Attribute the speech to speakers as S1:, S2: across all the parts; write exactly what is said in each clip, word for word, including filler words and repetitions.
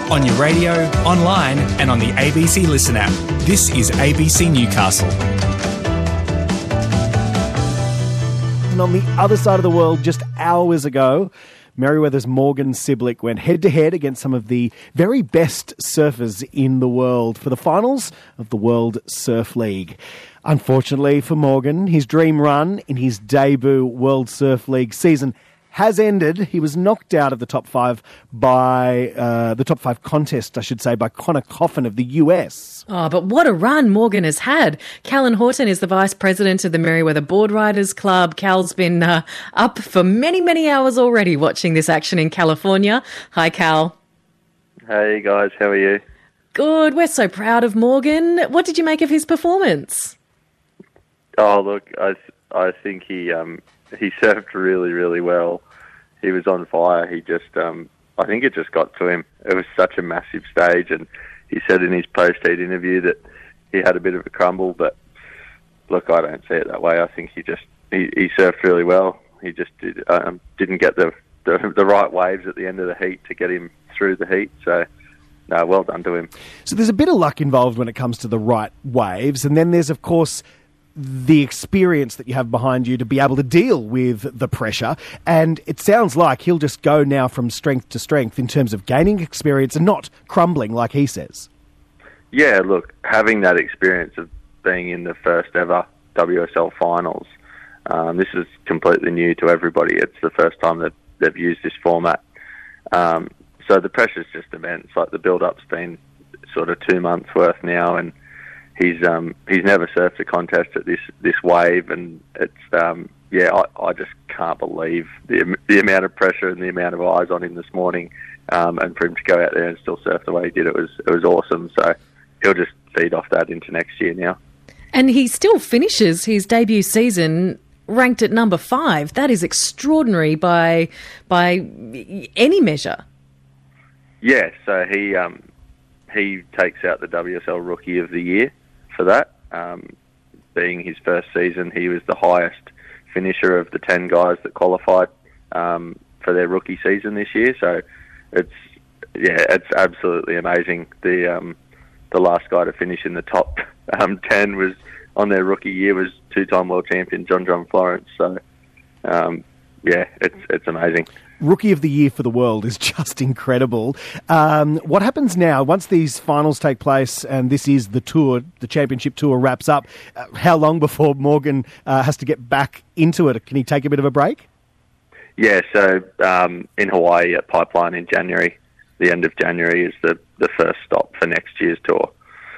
S1: on your radio, online and on the A B C Listen app. This is A B C Newcastle.
S2: And on the other side of the world, just hours ago, Merewether's Morgan Cibilic went head-to-head against some of the very best surfers in the world for the finals of the World Surf League. Unfortunately for Morgan, his dream run in his debut World Surf League season has ended. He was knocked out of the top five by uh, the top five contest, I should say, by Connor Coffin of the U S.
S3: Oh, but what a run Morgan has had. Callan Horton is the vice president of the Merewether Board Riders Club. Cal's been uh, up for many, many hours already watching this action in California. Hi, Cal.
S4: Hey, guys. How are you?
S3: Good. We're so proud of Morgan. What did you make of his performance?
S4: Oh, look, I I think he um, he surfed really, really well. He was on fire. He just, um, I think it just got to him. It was such a massive stage, and he said in his post-heat interview that he had a bit of a crumble, but look, I don't see it that way. I think he just, he, he surfed really well. He just did, um, didn't get the, the the right waves at the end of the heat to get him through the heat, so no, well done to him.
S2: So there's a bit of luck involved when it comes to the right waves, and then there's, of course, the experience that you have behind you to be able to deal with the pressure. And it sounds like he'll just go now from strength to strength in terms of gaining experience and not crumbling, like he says.
S4: Yeah, look, having that experience of being in the first ever W S L finals, um, this is completely new to everybody. It's the first time that they've used this format. Um, so the pressure's just immense. Like, the build-up's been sort of two months worth now, and He's um he's never surfed a contest at this this wave, and it's um yeah I, I just can't believe the the amount of pressure and the amount of eyes on him this morning, um and for him to go out there and still surf the way he did, it was it was awesome. So he'll just feed off that into next year now.
S3: And he still finishes his debut season ranked at number five. That is extraordinary by by any measure.
S4: Yeah, so he um he takes out the W S L Rookie of the Year for that. Um, being his first season, he was the highest finisher of the ten guys that qualified um, for their rookie season this year. So it's yeah, it's absolutely amazing. The um, the last guy to finish in the top um, ten was on their rookie year was two-time world champion John John Florence. So um, yeah, it's it's amazing.
S2: Rookie of the Year for the world is just incredible. Um, what happens now, once these finals take place and this is the tour, the championship tour wraps up, uh, how long before Morgan uh, has to get back into it? Can he take a bit of a break?
S4: Yeah, so um, in Hawaii at Pipeline in January, the end of January is the, the first stop for next year's tour.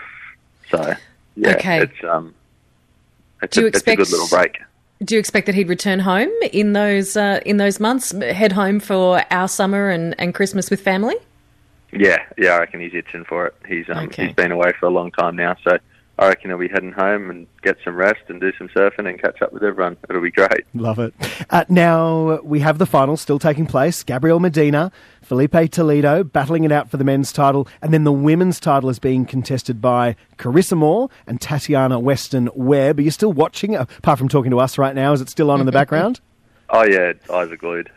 S4: So, yeah,
S3: okay.
S4: it's, um, it's,
S3: Do you
S4: a,
S3: expect...
S4: it's a good little break.
S3: Do you expect that he'd return home in those uh, in those months, head home for our summer and, and Christmas with family?
S4: Yeah, yeah, I reckon he's itching for it. He's um,
S3: okay.
S4: He's been away for a long time now, so I reckon he'll be heading home and get some rest and do some surfing and catch up with everyone. It'll be great.
S2: Love it. Uh, now, we have the finals still taking place. Gabriel Medina, Felipe Toledo battling it out for the men's title, and then the women's title is being contested by Carissa Moore and Tatiana Weston Webb. Are you still watching, apart from talking to us right now? Is it still on in the background?
S4: Oh, yeah, eyes are glued.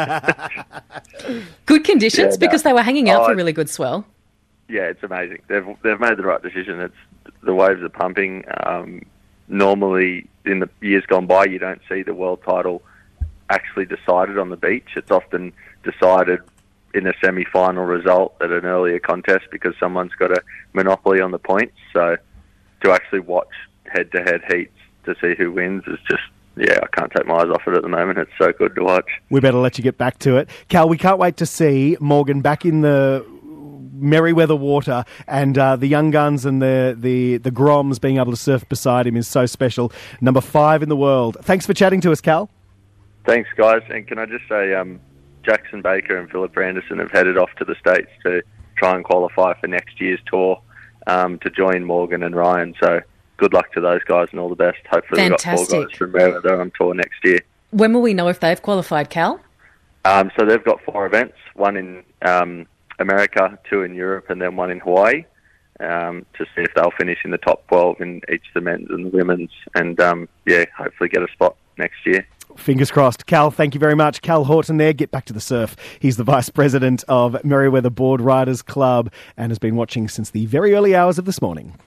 S3: Good conditions,
S4: yeah,
S3: because
S4: no.
S3: they were hanging out
S4: oh,
S3: for really good swell.
S4: Yeah, it's amazing. They've they've made the right decision. It's the waves are pumping. Um, normally, in the years gone by, you don't see the world title actually decided on the beach. It's often decided in a semi-final result at an earlier contest because someone's got a monopoly on the points. So to actually watch head-to-head heats to see who wins is just, yeah, I can't take my eyes off it at the moment. It's so good to watch.
S2: We better let you get back to it. Cal, we can't wait to see Morgan back in the Merewether water, and uh, the young guns and the, the, the Groms being able to surf beside him is so special. Number five in the world. Thanks for chatting to us, Cal.
S4: Thanks, guys. And can I just say, um, Jackson Baker and Philip Anderson have headed off to the States to try and qualify for next year's tour um, to join Morgan and Ryan. So good luck to those guys and all the best. Hopefully
S3: Fantastic.
S4: we've got four guys from Merewether on tour next year.
S3: When will we know if they've qualified, Cal?
S4: Um, so they've got four events, one in um, America, two in Europe, and then one in Hawaii, um, to see if they'll finish in the top twelve in each of the men's and the women's, and um, yeah, hopefully get a spot next year.
S2: Fingers crossed. Cal, thank you very much. Cal Horton there. Get back to the surf. He's the Vice President of Merewether Board Riders Club and has been watching since the very early hours of this morning.